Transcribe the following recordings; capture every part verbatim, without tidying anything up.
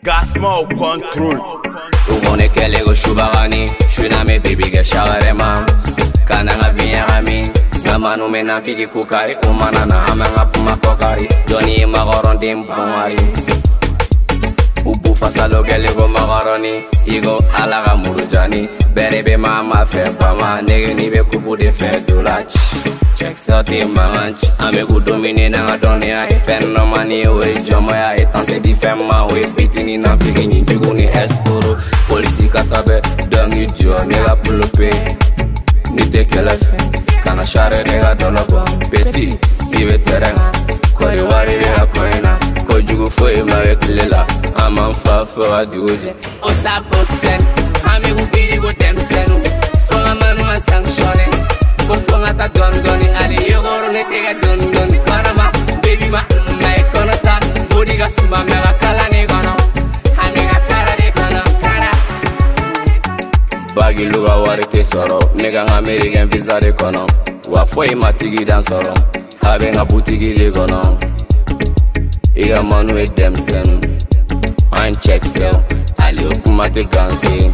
Gasmo control. Umone kele go shubagani, shuna me baby ge shagarema. Kana nga vinya gami, namanu me na fiki kukari, umana na amanga puma kokari. Johnny magoron dim pumari. Ubu fasalo kele go magaroni, igo alaga murujani. Berebe mama fe pama, nege ni be kubu de fe dulach. Check sati manch, ame ku domine na adoni ya. Fen no mani we jomo ya, etante di fema we bitini na fiki ni jigu ni eskoro. Polisi kasabe, dangi jo nega pulope. Nite kelefe, kana share nega dolobo. Beti, ibe terenga, kori wari nega koina. Kojugu foi mawe kilela, aman fa fa adiwoje. Osa boxen, ame ku biri go dem senu. Fonga manu man sanctionne. Fonga ta don doni, ali yogoro ne tega don doni. Karama, baby ma ma ekonota, body ga suma mega kala ne gono. Hanega kara de gono, kara. Bagi luga wari te soro, nega American visa de kono. Wa foi matigi dan soro, habe nga butigi de gono. Iga manu e dem senu, ein check sell, ali okumate gansi.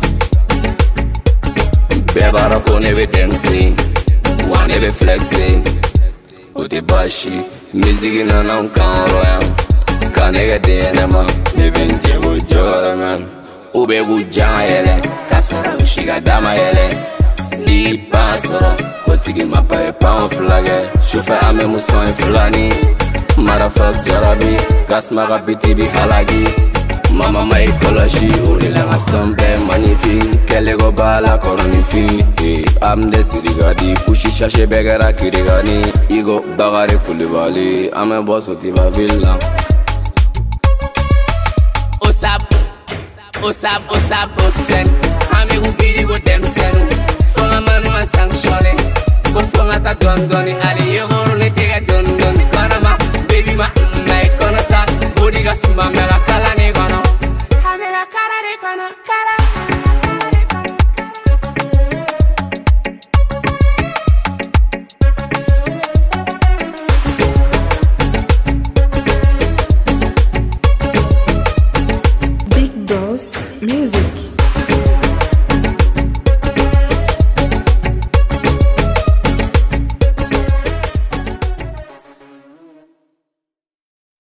Bebara kone we dem si. One every flexing, uti bashi, music na na unkaro ya. Kanega denema, living jebo jora man. Ube gujanga yele, kasara ushiga dama yele. Li pasoro, kotigi mapa e pound flage. Shufa ame muson fulani, motherfuck jarabi, gas maga biti bi halagi. Mama mai kolashi, uri langa sombe magnifique. Kele go bala koronifi. Am de sirigadi, pushi shashe begera kirigani. Igo bagare kulibali, ame boss uti ba villa. Osap, osap, osap boxen. Ame ubiri go dem senu. Fonga manu man sanctionne. Go fonga ta don doni, ali yogo ne tega don doni. Karama, baby ma ma ekonota, body ga suma mega kala ne gono. Hamega kara de gono, kara. Big Boss Music.